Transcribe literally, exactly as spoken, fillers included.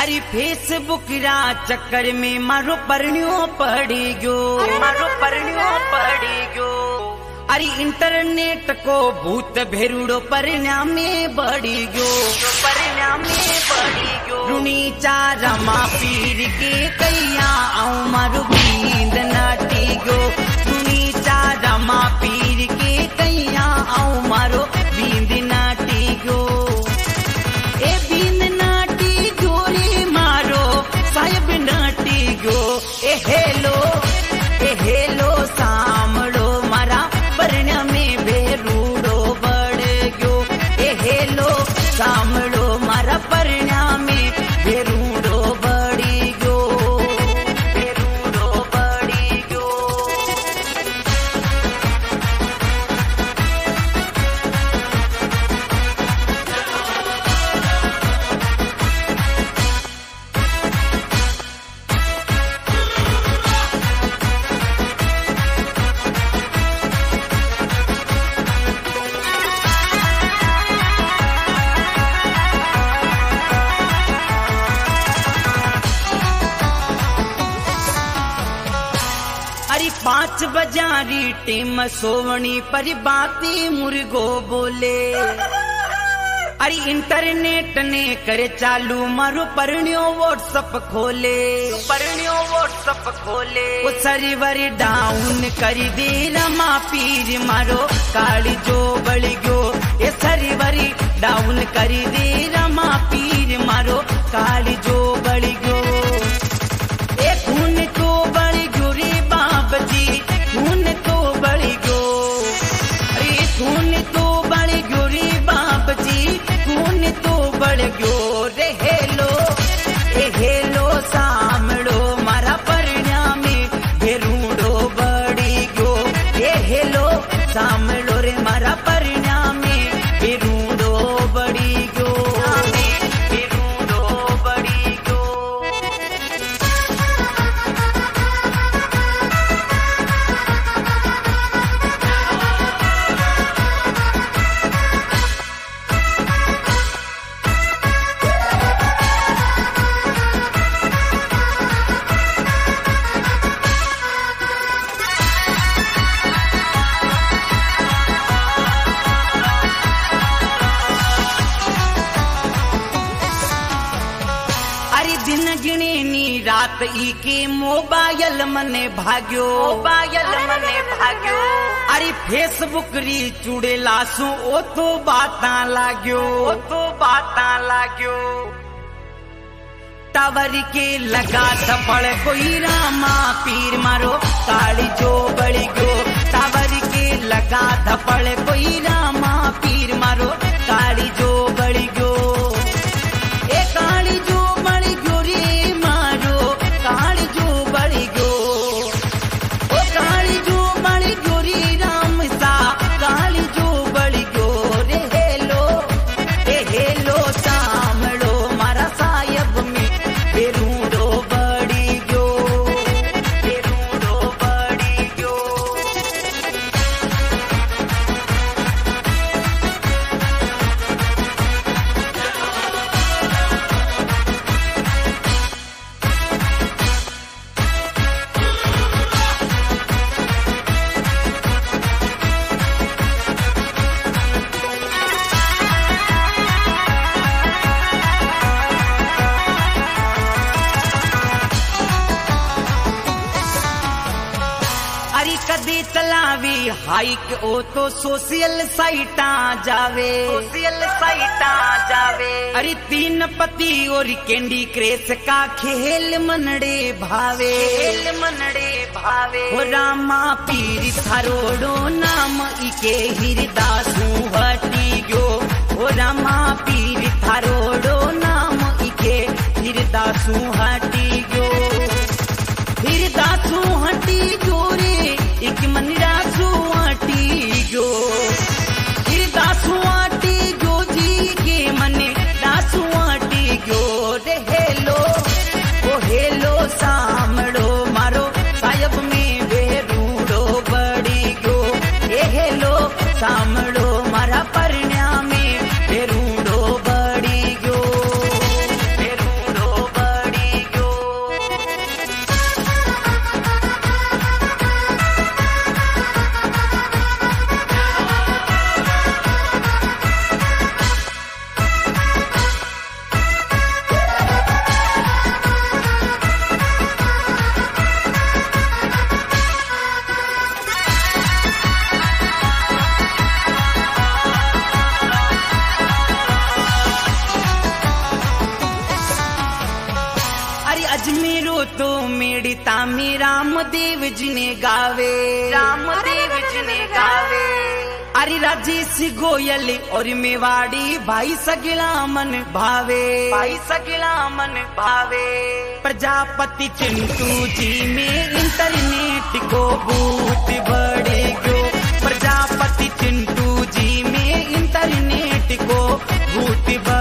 अरे फेसबुक रा चक्कर में मारो परण्यो पड़ी गयो, मारो परण्यो पड़ी गयो। अरे इंटरनेट को भूत भेरुड़ो परिणामे बढ़ी गयो, परिणामे बढ़ी गयो। रुणी चारा माँ पीर के कैया आऊं मारो बींद नाटी गयो, रुणी चारा माँ पीर के कैया आऊं मारो बींद नाटी गयो। ए बींद नाटी गयो रे मारो साहेब नाटी गयो। ए हेलो ए हेलो सामड़ो मारा परिणाम में भेरूड़ो बढ़ गयो। ए हेलो सामड़ो मारा परिणाम में भेरूड़ो बढ़ी गयो, भेरूड़ो बढ़ी गयो। अरे पांच बजारी टीम सोवनी पर बाती मुर्गो बोले। अरे इंटरनेट ने करे चालू मारो परण्यो व्हाट्सअप खोले, परण्यो व्हाट्सअप खोले। वो सर्वर डाउन कर दे रमा पीर मारो काली जो बड़ी गयो। ये सर्वर डाउन कर दे रमा पीर मारो काली जो बड़ी गयो। ए खून तो बड़ी गयो रे बाप जी, खून तो बड़ी गयो। अरे खून तो बड़ी गयो रे बाप जी, खून तो बढ़ गयो। रे हेलो ए हेलो सामड़ो मारा परिणाम में भेरूड़ो बढ़ी गयो। ए हेलो सामड़ो रे मारा परिणाम में भेरूड़ो बढ़ी गयो, भेरूड़ो बढ़ी गयो। अरे दिन गिने नी रात ई के मोबाइल मने भाग्यो, मोबाइल मने भाग्यो। अरे फेसबुक री चुड़े लासू ओ तो बाता लाग्यो, ओ तो बाता लाग्यो। टावर के लगा थपड़ कोई रामा पीर मारो काली जो बड़ी गयो। टावर के लगा थपड़ कोई रामा पीर मारो काली जो बड़ी गयो। ए काली जो बड़ी गयो रे मारो काली जो बड़ी गयो। ओ काली जो बड़ी गयो रे राम सा काली जो बड़ी गयो। रे हेलो ए हेलो सामड़ो मारा साहेब में भेरूड़ो बढ़ी गयो, भेरूड़ो बढ़ी गयो। अरे कदे चलावी हाइक ओ तो सोशल साइटा जावे, सोशल साइटा जावे। अरे तीन पति और कैंडी क्रश का खेल मनड़े भावे, खेल मनड़े भावे। हो रामा पीर थारोड़ो नाम इके हिरदासू हटी गयो। हो रामा पीर थारोड़ो नाम इके हिरदासू हटी गयो, हिरदासू हटी गयो रे एक मनरासू आटी गयो। हिरदासू आटी गयो जी के मने दासू आटी गयो। रे हेलो ओ हेलो सामड़ो मारो साहेब में भेरूड़ो बढ़ी गयो। ए हेलो सामड़ो मारा परिणाम में भेरूड़ो बढ़ी गयो, भेरूड़ो। अजमेरो तो मेरी तामी रामदेव जी ने गावे, रामदेव जी ने गावे। अरे राजेश गोयल और मेवाड़ी भाई सगला मन भावे, भाई सगला मन भावे। प्रजापति चिंटू जी में इंटरनेट को भूत बढ़े गयो, प्रजापति चिंटू जी में इंटरनेट को भूत